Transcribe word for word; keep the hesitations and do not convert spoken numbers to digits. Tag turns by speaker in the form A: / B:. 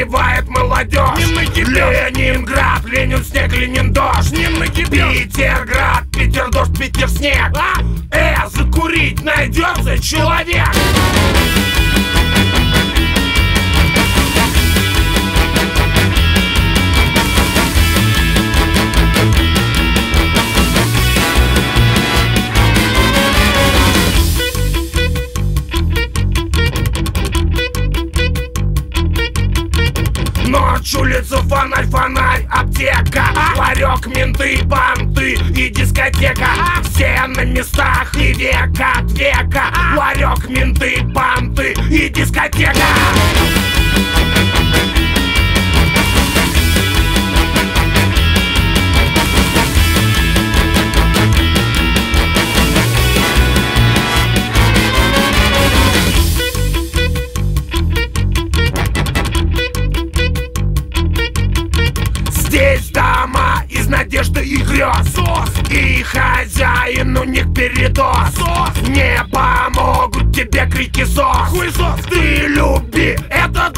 A: убивает молодежь. Ленинград, Ленин снег, Ленин дождь. Питерград, Питер дождь, Питер снег. А? Э, закурить найдется человек. Ночь, улица, фонарь, фонарь, аптека, ларек, менты, банты и дискотека. Все на местах и века от века. Ларек, менты, банты и дискотека. Здесь дома из надежды и грез. И хозяин у них передоз. Не помогут тебе крики СОС. Ты люби этот